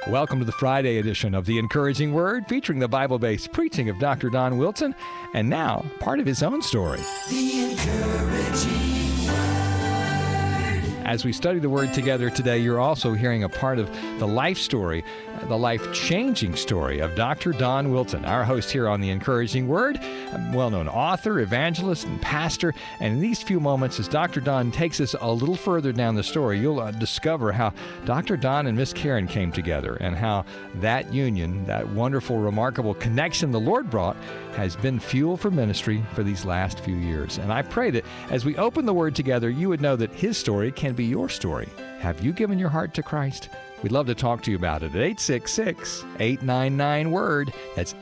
Welcome to the Friday edition of The Encouraging Word, featuring the Bible-based preaching of Dr. Don Wilson, and now part of his own story. The Encouraging Word. As we study the Word together today, you're also hearing a part of the life story, the life-changing story of Dr. Don Wilson, our host here on The Encouraging Word, a well-known author, evangelist, and pastor. And in these few moments, as Dr. Don takes us a little further down the story, you'll discover how Dr. Don and Miss Karen came together and how that union, that wonderful, remarkable connection the Lord brought, has been fuel for ministry for these last few years. And I pray that as we open the Word together, you would know that His story can be your story. Have you given your heart to Christ? We'd love to talk to you about it at 866-899-WORD. That's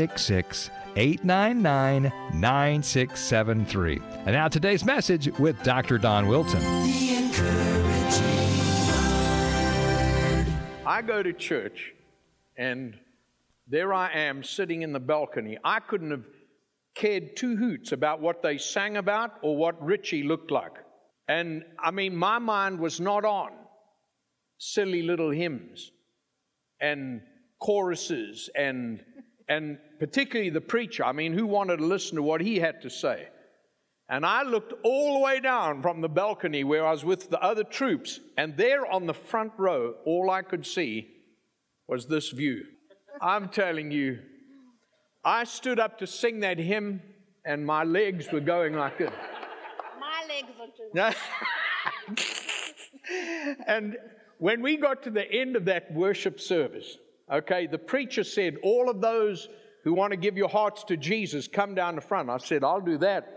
866-899-9673. And now today's message with Dr. Don Wilson. The Encouraging Word. I go to church, and there I am sitting in the balcony. I couldn't have cared two hoots about what they sang about or what Richie looked like. And, I mean, my mind was not on silly little hymns and choruses and particularly the preacher. I mean, who wanted to listen to what he had to say? And I looked all the way down from the balcony where I was with the other troops, and there on the front row, all I could see was this view. I'm telling you, I stood up to sing that hymn, and my legs were going like this. My legs are too. And when we got to the end of that worship service, okay, the preacher said, all of those who want to give your hearts to Jesus, come down the front. I said, I'll do that.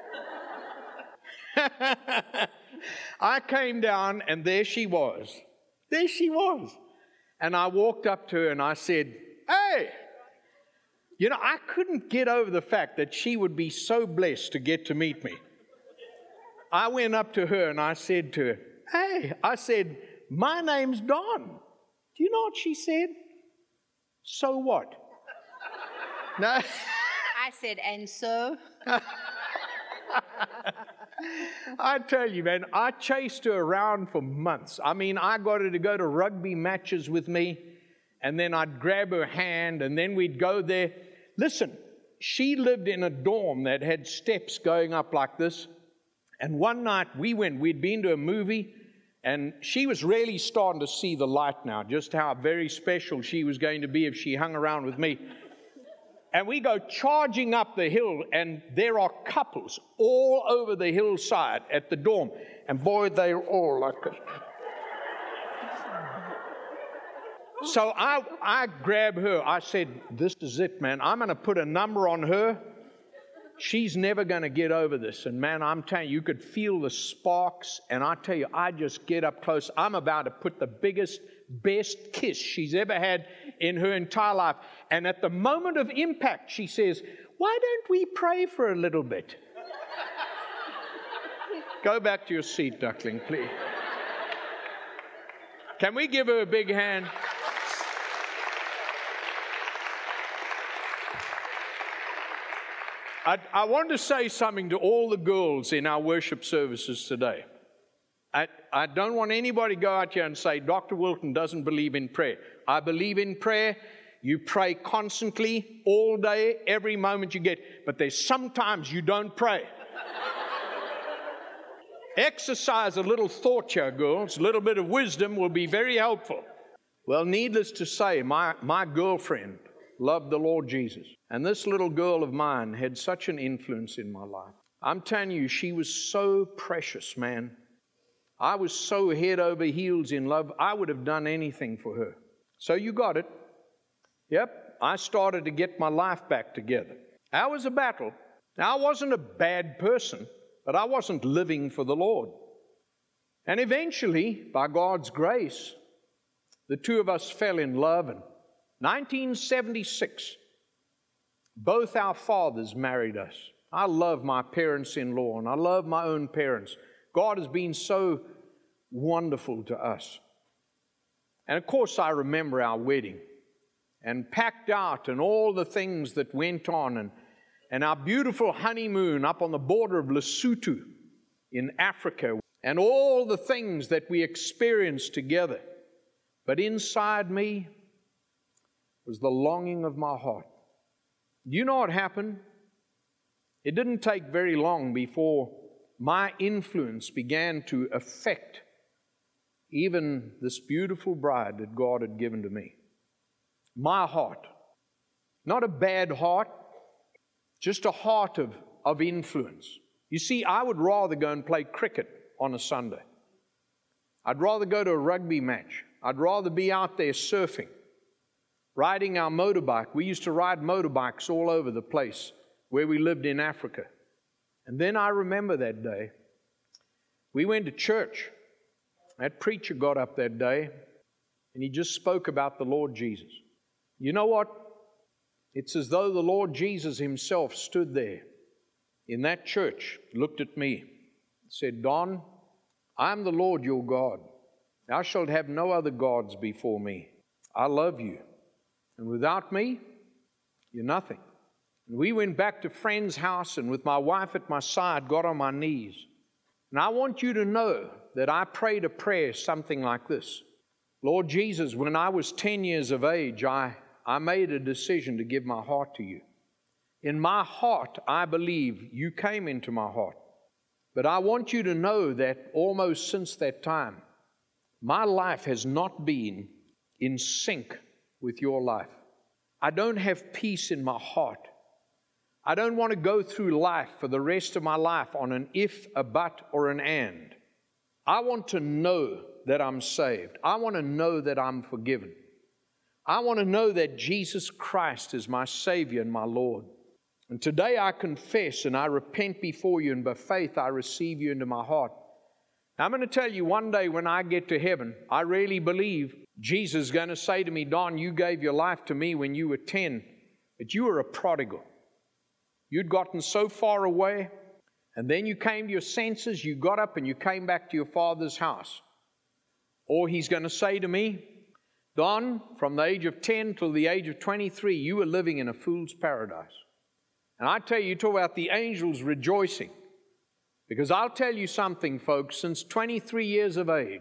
I came down, and there she was. There she was. And I walked up to her, and I said, hey! You know, I couldn't get over the fact that she would be so blessed to get to meet me. I went up to her, and I said to her, hey, I said, my name's Don. Do you know what she said? So what? No. I said, and so? I tell you, man, I chased her around for months. I mean, I got her to go to rugby matches with me, and then I'd grab her hand, and then we'd go there. Listen, she lived in a dorm that had steps going up like this, and one night we'd been to a movie, and she was really starting to see the light now, just how very special she was going to be if she hung around with me. And we go charging up the hill, and there are couples all over the hillside at the dorm. And boy, they're all like this. So I grab her. I said, this is it, man. I'm going to put a number on her. She's never going to get over this. And man, I'm telling you, you could feel the sparks. And I tell you, I just get up close. I'm about to put the biggest, best kiss she's ever had in her entire life. And at the moment of impact, she says, why don't we pray for a little bit? Go back to your seat, duckling, please. Can we give her a big hand? I want to say something to all the girls in our worship services today. I don't want anybody to go out here and say, Dr. Wilson doesn't believe in prayer. I believe in prayer. You pray constantly, all day, every moment you get. But there's sometimes you don't pray. Exercise a little thought here, girls. A little bit of wisdom will be very helpful. Well, needless to say, my girlfriend loved the Lord Jesus. And this little girl of mine had such an influence in my life. I'm telling you, she was so precious, man. I was so head over heels in love, I would have done anything for her. So you got it. Yep, I started to get my life back together. That was a battle. Now, I wasn't a bad person, but I wasn't living for the Lord. And eventually, by God's grace, the two of us fell in love. And 1976, both our fathers married us. I love my parents-in-law, and I love my own parents. God has been so wonderful to us. And of course, I remember our wedding, and packed out, and all the things that went on, and our beautiful honeymoon up on the border of Lesotho in Africa, and all the things that we experienced together. But inside me was the longing of my heart. Do you know what happened? It didn't take very long before my influence began to affect even this beautiful bride that God had given to me. My heart. Not a bad heart, just a heart of influence. You see, I would rather go and play cricket on a Sunday. I'd rather go to a rugby match. I'd rather be out there surfing, riding our motorbike. We used to ride motorbikes all over the place where we lived in Africa. And then I remember that day. We went to church. That preacher got up that day and he just spoke about the Lord Jesus. You know what? It's as though the Lord Jesus himself stood there in that church, looked at me, said, Don, I am the Lord your God. Thou shalt have no other gods before me. I love you. And without me, you're nothing. And we went back to friend's house and with my wife at my side, got on my knees. And I want you to know that I prayed a prayer something like this. Lord Jesus, when I was 10 years of age, I made a decision to give my heart to you. In my heart, I believe you came into my heart. But I want you to know that almost since that time, my life has not been in sync with your life. I don't have peace in my heart. I don't want to go through life for the rest of my life on an if, a but, or an and. I want to know that I'm saved. I want to know that I'm forgiven. I want to know that Jesus Christ is my Savior and my Lord. And today I confess and I repent before you, and by faith I receive you into my heart. Now I'm going to tell you, one day when I get to heaven, I really believe Jesus is going to say to me, Don, you gave your life to me when you were 10, but you were a prodigal. You'd gotten so far away, and then you came to your senses, you got up and you came back to your father's house. Or he's going to say to me, Don, from the age of 10 till the age of 23, you were living in a fool's paradise. And I tell you, talk about the angels rejoicing. Because I'll tell you something, folks, since 23 years of age,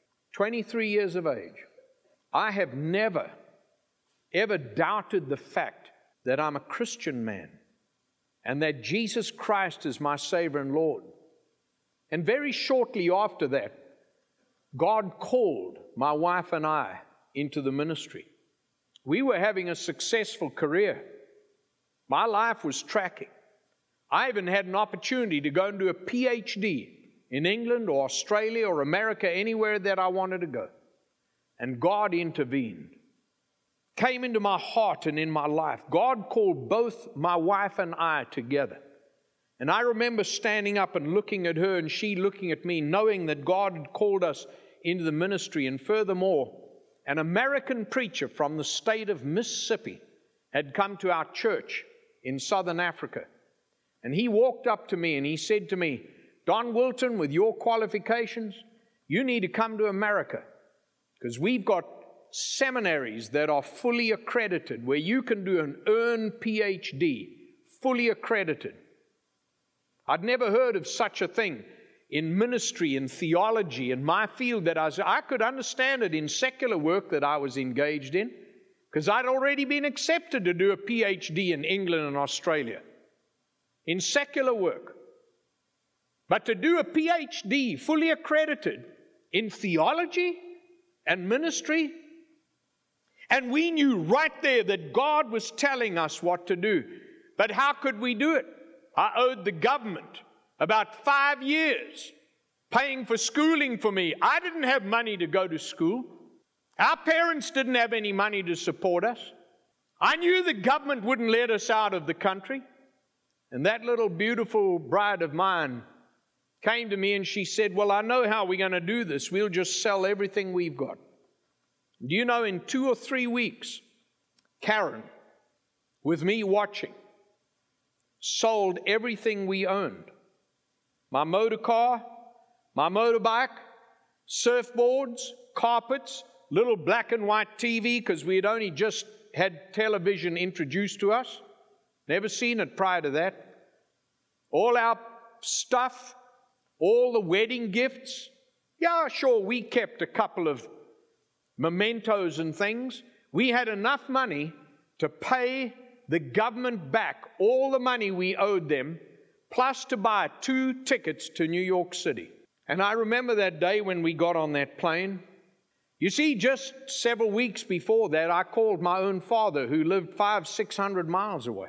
I have never, ever doubted the fact that I'm a Christian man and that Jesus Christ is my Savior and Lord. And very shortly after that, God called my wife and I into the ministry. We were having a successful career. My life was tracking. I even had an opportunity to go and do a PhD in England or Australia or America, anywhere that I wanted to go. And God intervened, came into my heart and in my life. God called both my wife and I together. And I remember standing up and looking at her and she looking at me, knowing that God had called us into the ministry. And furthermore, an American preacher from the state of Mississippi had come to our church in southern Africa. And he walked up to me and he said to me, Don Wilton, with your qualifications, you need to come to America because we've got seminaries that are fully accredited where you can do an earned PhD, fully accredited. I'd never heard of such a thing in ministry, in theology, in my field that I could understand it in secular work that I was engaged in because I'd already been accepted to do a PhD in England and Australia in secular work. But to do a PhD fully accredited in theology and ministry, and we knew right there that God was telling us what to do. But how could we do it? I owed the government about 5 years paying for schooling for me. I didn't have money to go to school. Our parents didn't have any money to support us. I knew the government wouldn't let us out of the country. And that little beautiful bride of mine came to me and she said, well, I know how we're going to do this. We'll just sell everything we've got. Do you know, in 2 or 3 weeks, Karen, with me watching, sold everything we owned. My motor car, my motorbike, surfboards, carpets, little black and white TV, because we had only just had television introduced to us. Never seen it prior to that. All our stuff, all the wedding gifts. Yeah, sure, we kept a couple of mementos and things. We had enough money to pay the government back all the money we owed them, plus to buy 2 tickets to New York City. And I remember that day when we got on that plane. You see, just several weeks before that, I called my own father, who lived 500-600 miles away.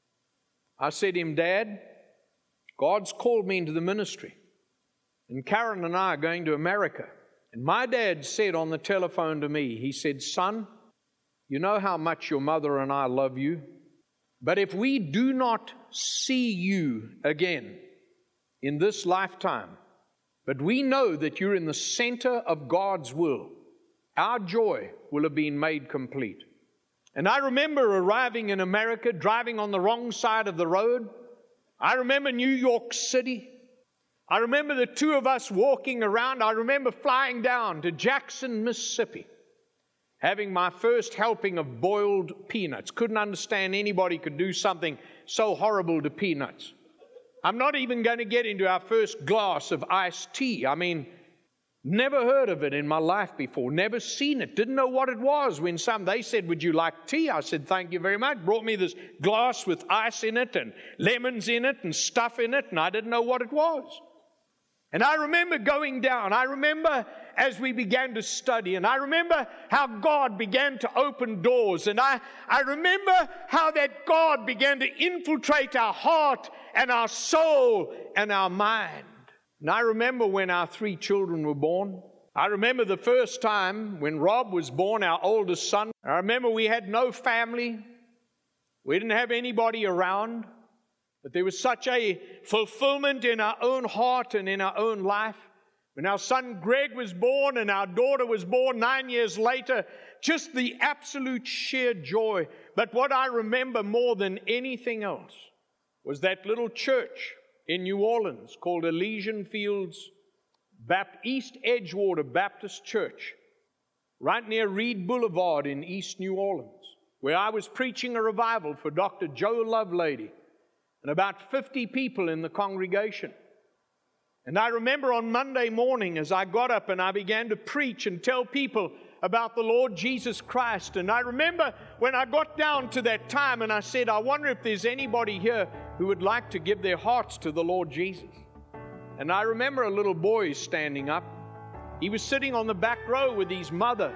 I said to him, Dad, God's called me into the ministry, and Karen and I are going to America. And my dad said on the telephone to me, he said, son, you know how much your mother and I love you, but if we do not see you again in this lifetime, but we know that you're in the center of God's will, our joy will have been made complete. And I remember arriving in America, driving on the wrong side of the road. I remember New York City. I remember the 2 of us walking around. I remember flying down to Jackson, Mississippi, having my first helping of boiled peanuts. Couldn't understand anybody could do something so horrible to peanuts. I'm not even going to get into our first glass of iced tea. I mean, never heard of it in my life before, never seen it, didn't know what it was. When they said, would you like tea? I said, thank you very much. Brought me this glass with ice in it and lemons in it and stuff in it, and I didn't know what it was. And I remember going down. I remember as we began to study, and I remember how God began to open doors, and I remember how that God began to infiltrate our heart and our soul and our mind. And I remember when our 3 children were born. I remember the first time when Rob was born, our oldest son. I remember we had no family. We didn't have anybody around. But there was such a fulfillment in our own heart and in our own life. When our son Greg was born and our daughter was born 9 years later, just the absolute sheer joy. But what I remember more than anything else was that little church in New Orleans called Elysian Fields East Edgewater Baptist Church, right near Reed Boulevard in East New Orleans, where I was preaching a revival for Dr. Joe Lovelady and about 50 people in the congregation. And I remember on Monday morning as I got up and I began to preach and tell people about the Lord Jesus Christ. And I remember when I got down to that time and I said, I wonder if there's anybody here who would like to give their hearts to the Lord Jesus. And I remember a little boy standing up. He was sitting on the back row with his mother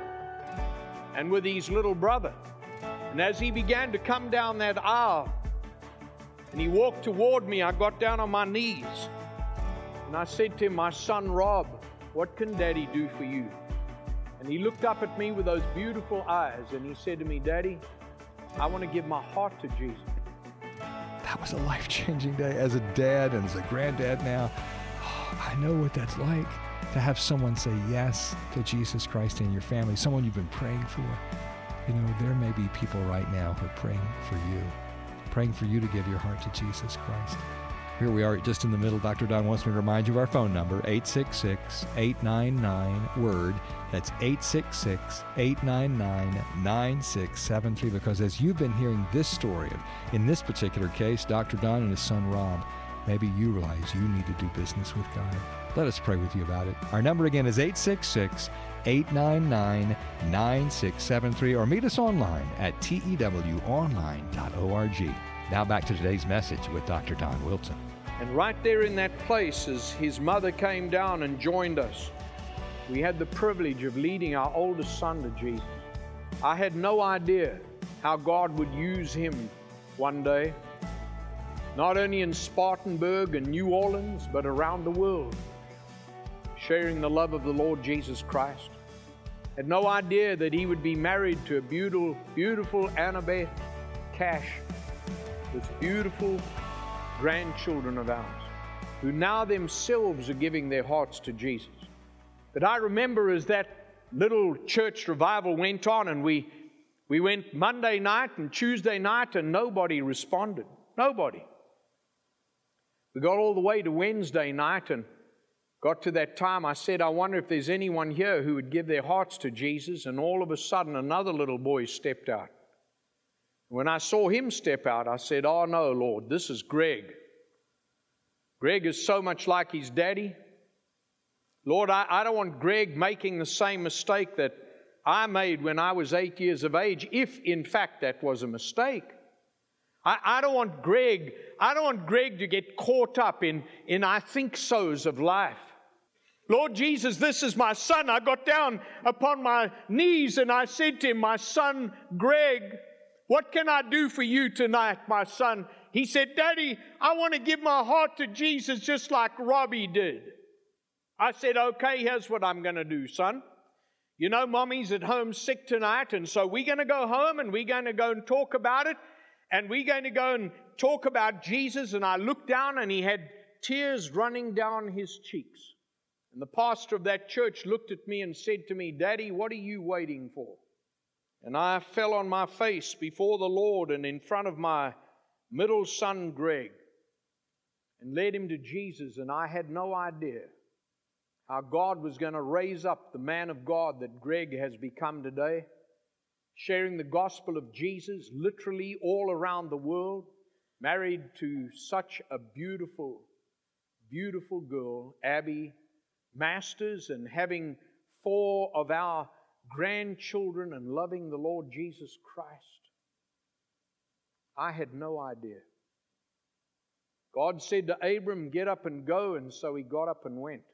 and with his little brother. And as he began to come down that aisle and he walked toward me, I got down on my knees and I said to him, my son Rob, what can Daddy do for you? And he looked up at me with those beautiful eyes and he said to me, Daddy, I want to give my heart to Jesus. That was a life-changing day. As a dad and as a granddad now, I know what that's like to have someone say yes to Jesus Christ in your family, someone you've been praying for. You know, there may be people right now who are praying for you to give your heart to Jesus Christ. Here we are just in the middle. Dr. Don wants me to remind you of our phone number, 866-899-WORD. That's 866-899-9673. Because as you've been hearing this story, in this particular case, Dr. Don and his son Rob, maybe you realize you need to do business with God. Let us pray with you about it. Our number again is 866-899-9673, or meet us online at tewonline.org. Now back to today's message with Dr. Don Wilson. And right there in that place, as his mother came down and joined us, we had the privilege of leading our oldest son to Jesus. I had no idea how God would use him one day, not only in Spartanburg and New Orleans, but around the world, sharing the love of the Lord Jesus Christ. Had no idea that he would be married to a beautiful Annabeth Cash, with beautiful grandchildren of ours, who now themselves are giving their hearts to Jesus. But I remember as that little church revival went on, and we went Monday night and Tuesday night, and nobody responded. Nobody. We got all the way to Wednesday night and got to that time. I said, I wonder if there's anyone here who would give their hearts to Jesus. And all of a sudden, another little boy stepped out. When I saw him step out, I said, oh no, Lord, this is Greg. Greg is so much like his daddy. Lord, I don't want Greg making the same mistake that I made when I was 8 years of age, if in fact that was a mistake. I don't want Greg to get caught up in I think so's of life. Lord Jesus, this is my son. I got down upon my knees and I said to him, my son Greg, what can I do for you tonight, my son? He said, Daddy, I want to give my heart to Jesus just like Robbie did. I said, okay, here's what I'm going to do, son. You know, Mommy's at home sick tonight, and so we're going to go home and we're going to go and talk about it. And we're going to go and talk about Jesus. And I looked down and he had tears running down his cheeks. And the pastor of that church looked at me and said to me, Daddy, what are you waiting for? And I fell on my face before the Lord and in front of my middle son, Greg, and led him to Jesus. And I had no idea how God was going to raise up the man of God that Greg has become today, sharing the gospel of Jesus literally all around the world, married to such a beautiful, beautiful girl, Abby Masters, and having 4 of our grandchildren and loving the Lord Jesus Christ. I had no idea. God said to Abram, get up and go, and so he got up and went.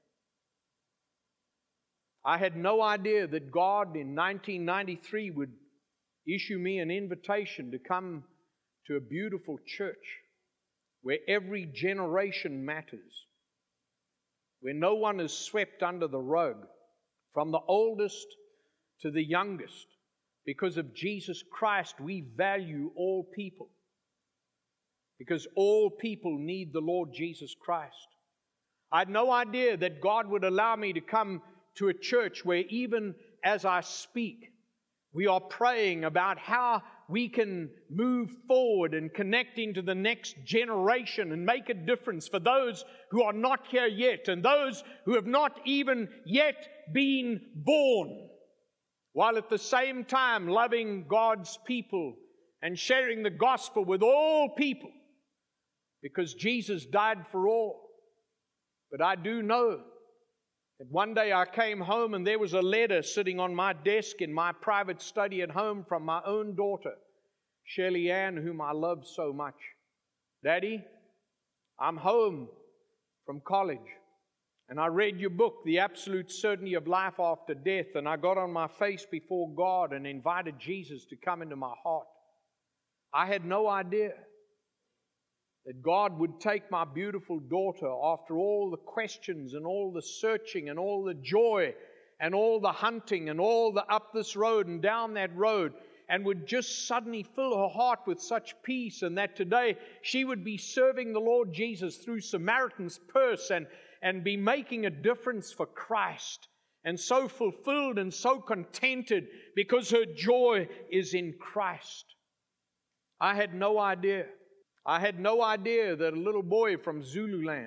I had no idea that God in 1993 would issue me an invitation to come to a beautiful church where every generation matters, where no one is swept under the rug, from the oldest to the youngest. Because of Jesus Christ, we value all people, because all people need the Lord Jesus Christ. I had no idea that God would allow me to come to a church where even as I speak, we are praying about how we can move forward and connect into the next generation and make a difference for those who are not here yet and those who have not even yet been born, while at the same time loving God's people and sharing the gospel with all people, because Jesus died for all. But I do know that one day I came home and there was a letter sitting on my desk in my private study at home from my own daughter, Shirley Ann, whom I love so much. Daddy, I'm home from college and I read your book, The Absolute Certainty of Life After Death, and I got on my face before God and invited Jesus to come into my heart. I had no idea that God would take my beautiful daughter after all the questions and all the searching and all the joy and all the hunting and all the up this road and down that road, and would just suddenly fill her heart with such peace, and that today she would be serving the Lord Jesus through Samaritan's Purse and be making a difference for Christ, and so fulfilled and so contented because her joy is in Christ. I had no idea. I had no idea that a little boy from Zululand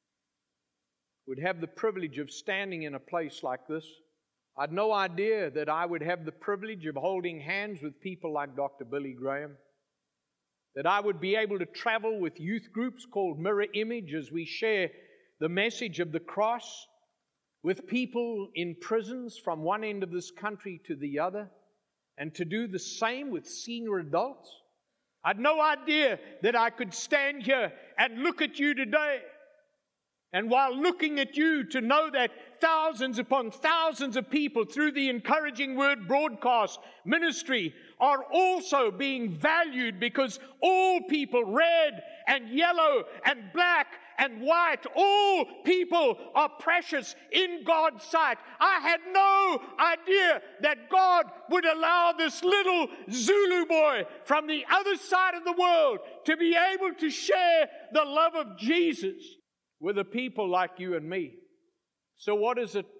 would have the privilege of standing in a place like this. I had no idea that I would have the privilege of holding hands with people like Dr. Billy Graham, that I would be able to travel with youth groups called Mirror Image as we share the message of the cross with people in prisons from one end of this country to the other, and to do the same with senior adults. I had no idea that I could stand here and look at you today, and while looking at you, to know that thousands upon thousands of people through the Encouraging Word broadcast ministry are also being valued, because all people, red and yellow and black and white, all people are precious in God's sight. I had no idea that God would allow this little Zulu boy from the other side of the world to be able to share the love of Jesus with a people like you and me. So what does it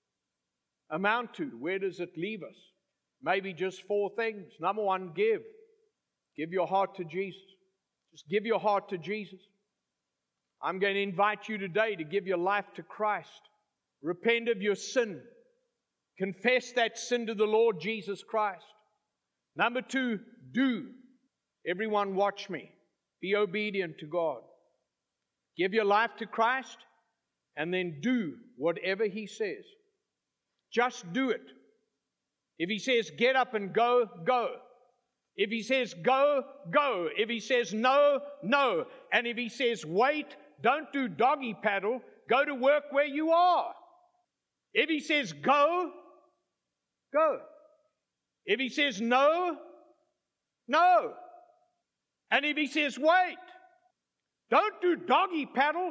amount to? Where does it leave us? Maybe just 4 things. Number 1, give. Give your heart to Jesus. Just give your heart to Jesus. I'm going to invite you today to give your life to Christ. Repent of your sin. Confess that sin to the Lord Jesus Christ. Number 2, do. Everyone watch me. Be obedient to God. Give your life to Christ and then do whatever He says. Just do it. If He says get up and go, go. If He says go, go. If He says no, no. And if He says wait, don't do doggy paddle. Go to work where you are. If He says go, go. If He says no, no. And if He says wait, don't do doggy paddle.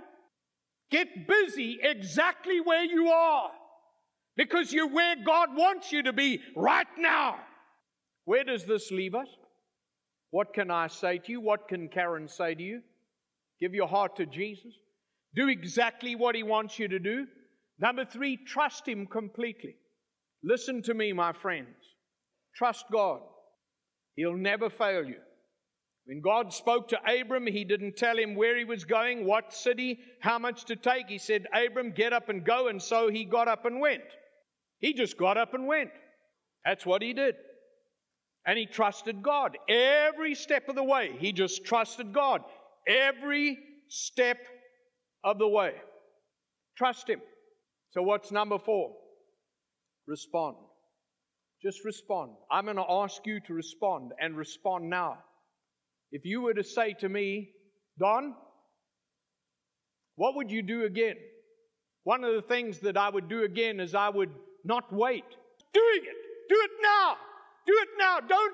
Get busy exactly where you are, because you're where God wants you to be right now. Where does this leave us? What can I say to you? What can Karen say to you? Give your heart to Jesus. Do exactly what He wants you to do. Number 3, trust Him completely. Listen to me, my friends. Trust God. He'll never fail you. When God spoke to Abram, He didn't tell him where he was going, what city, how much to take. He said, Abram, get up and go. And so he got up and went. He just got up and went. That's what he did. And he trusted God. Every step of the way, he just trusted God. Every step of the way. Trust Him. So what's number 4? Respond. Just respond. I'm going to ask you to respond, and respond now. If you were to say to me, Don, what would you do again? One of the things that I would do again is I would not wait. Doing it. Do it now. Do it now. Don't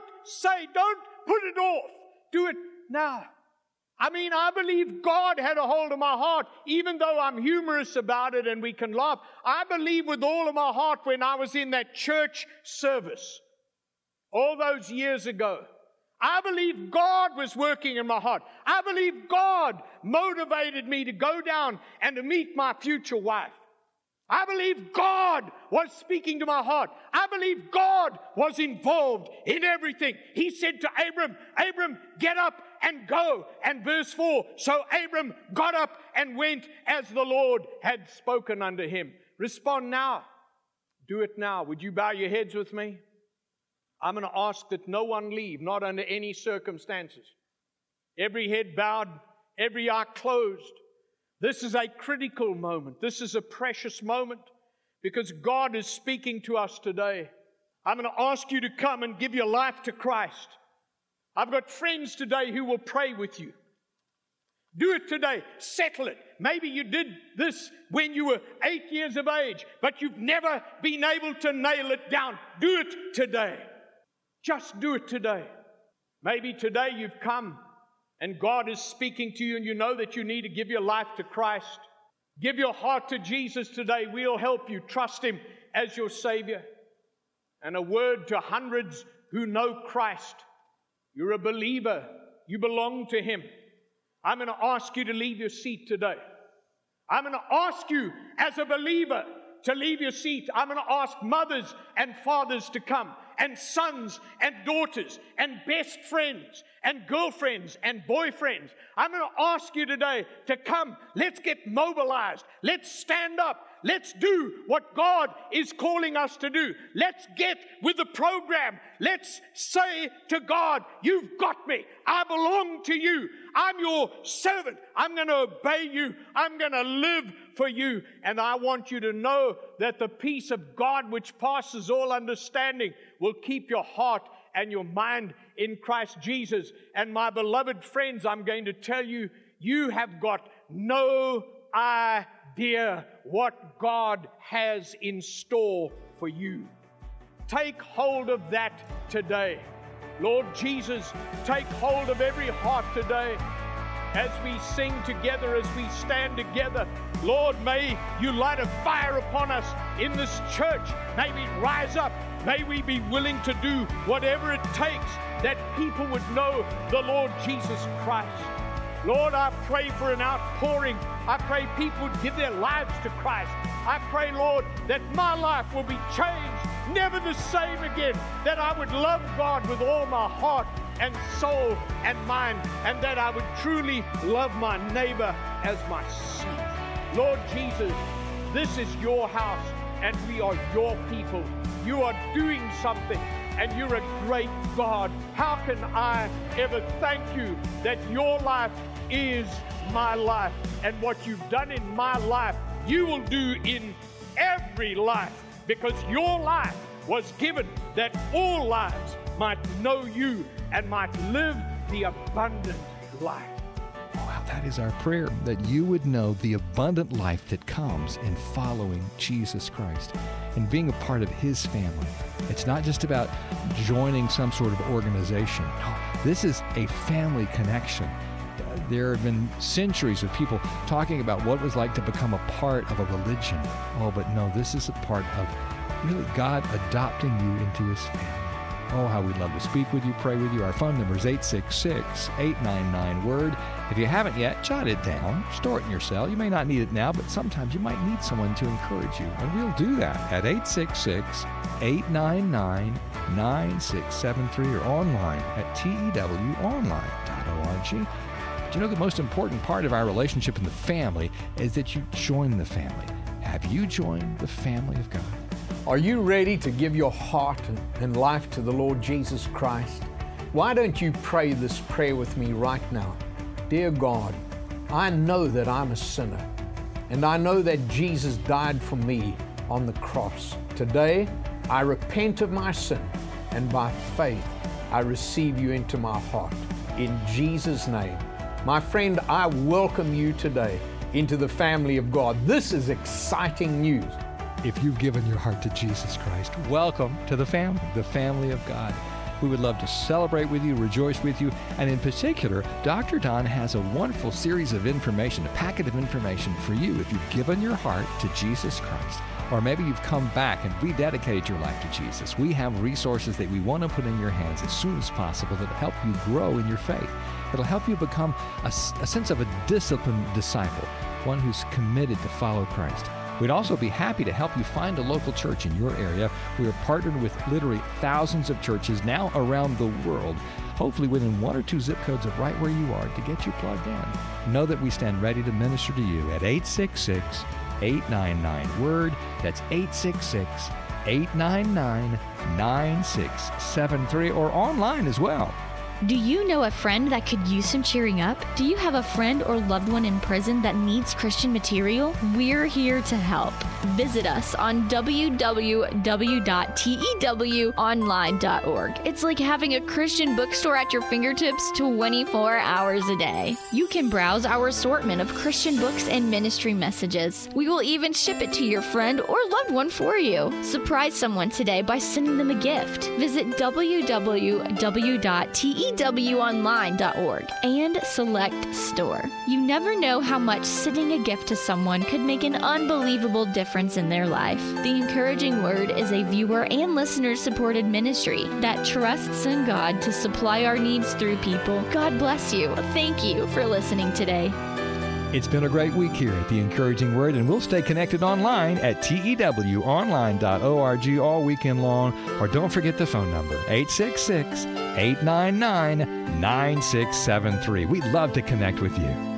put it off. Do it now. I mean, I believe God had a hold of my heart, even though I'm humorous about it and we can laugh. I believe with all of my heart when I was in that church service all those years ago, I believe God was working in my heart. I believe God motivated me to go down and to meet my future wife. I believe God was speaking to my heart. I believe God was involved in everything. He said to Abram, Abram, get up and go. And verse 4, so Abram got up and went as the Lord had spoken unto him. Respond now. Do it now. Would you bow your heads with me? I'm going to ask that no one leave, not under any circumstances. Every head bowed, every eye closed. This is a critical moment. This is a precious moment because God is speaking to us today. I'm going to ask you to come and give your life to Christ. I've got friends today who will pray with you. Do it today. Settle it. Maybe you did this when you were 8 years of age, but you've never been able to nail it down. Do it today. Just do it today. Maybe today you've come and God is speaking to you and you know that you need to give your life to Christ. Give your heart to Jesus today. We'll help you. Trust Him as your Savior. And a word to hundreds who know Christ. You're a believer. You belong to Him. I'm going to ask you to leave your seat today. I'm going to ask you as a believer to leave your seat. I'm going to ask mothers and fathers to come, and sons and daughters and best friends and girlfriends and boyfriends. I'm going to ask you today to come. Let's get mobilized. Let's stand up. Let's do what God is calling us to do. Let's get with the program. Let's say to God, you've got me. I belong to you. I'm your servant. I'm going to obey you. I'm going to live for you. And I want you to know that the peace of God, which passes all understanding, will keep your heart and your mind in Christ Jesus. And my beloved friends, I'm going to tell you, you have got no idea what God has in store for you. Take hold of that today. Lord Jesus, take hold of every heart today as we sing together, as we stand together. Lord, may you light a fire upon us in this church. May we rise up. May we be willing to do whatever it takes that people would know the Lord Jesus Christ. Lord, I pray for an outpouring. I pray people would give their lives to Christ. I pray, Lord, that my life will be changed, never the same again, that I would love God with all my heart and soul and mind, and that I would truly love my neighbor as myself. Lord Jesus, this is your house, and we are your people. You are doing something, and you're a great God. How can I ever thank you that your life is my life, and what you've done in my life, you will do in every life, because your life was given that all lives might know you and might live the abundant life. Wow, that is our prayer, that you would know the abundant life that comes in following Jesus Christ and being a part of His family. It's not just about joining some sort of organization. No, this is a family connection. There have been centuries of people talking about what it was like to become a part of a religion. Oh, but no, this is a part of really God adopting you into His family. Oh, how we'd love to speak with you, pray with you. Our phone number is 866-899-WORD. If you haven't yet, jot it down, store it in your cell. You may not need it now, but sometimes you might need someone to encourage you. And we'll do that at 866-899-9673 or online at tewonline.org. But you know, the most important part of our relationship in the family is that you join the family. Have you joined the family of God? Are you ready to give your heart and life to the Lord Jesus Christ? Why don't you pray this prayer with me right now? Dear God, I know that I'm a sinner, and I know that Jesus died for me on the cross. Today, I repent of my sin, and by faith, I receive you into my heart. In Jesus' name. My friend, I welcome you today into the family of God. This is exciting news. If you've given your heart to Jesus Christ, welcome to the family of God. We would love to celebrate with you, rejoice with you, and in particular, Dr. Don has a wonderful series of information, a packet of information for you if you've given your heart to Jesus Christ. Or maybe you've come back and rededicated your life to Jesus. We have resources that we want to put in your hands as soon as possible that help you grow in your faith. It'll help you become a sense of a disciplined disciple, one who's committed to follow Christ. We'd also be happy to help you find a local church in your area. We are partnered with literally thousands of churches now around the world, hopefully within 1 or 2 zip codes of right where you are, to get you plugged in. Know that we stand ready to minister to you at 866-899-WORD. That's 866-899-9673, or online as well. Do you know a friend that could use some cheering up? Do you have a friend or loved one in prison that needs Christian material? We're here to help. Visit us on www.tewonline.org. It's like having a Christian bookstore at your fingertips 24 hours a day. You can browse our assortment of Christian books and ministry messages. We will even ship it to your friend or loved one for you. Surprise someone today by sending them a gift. Visit www.tewonline.org and select store. You never know how much sending a gift to someone could make an unbelievable difference in their life. The Encouraging Word is a viewer and listener supported ministry that trusts in God to supply our needs through people. God bless you. Thank you for listening today. It's been a great week here at The Encouraging Word, and we'll stay connected online at tewonline.org all weekend long. Or don't forget the phone number, 866-899-9673. We'd love to connect with you.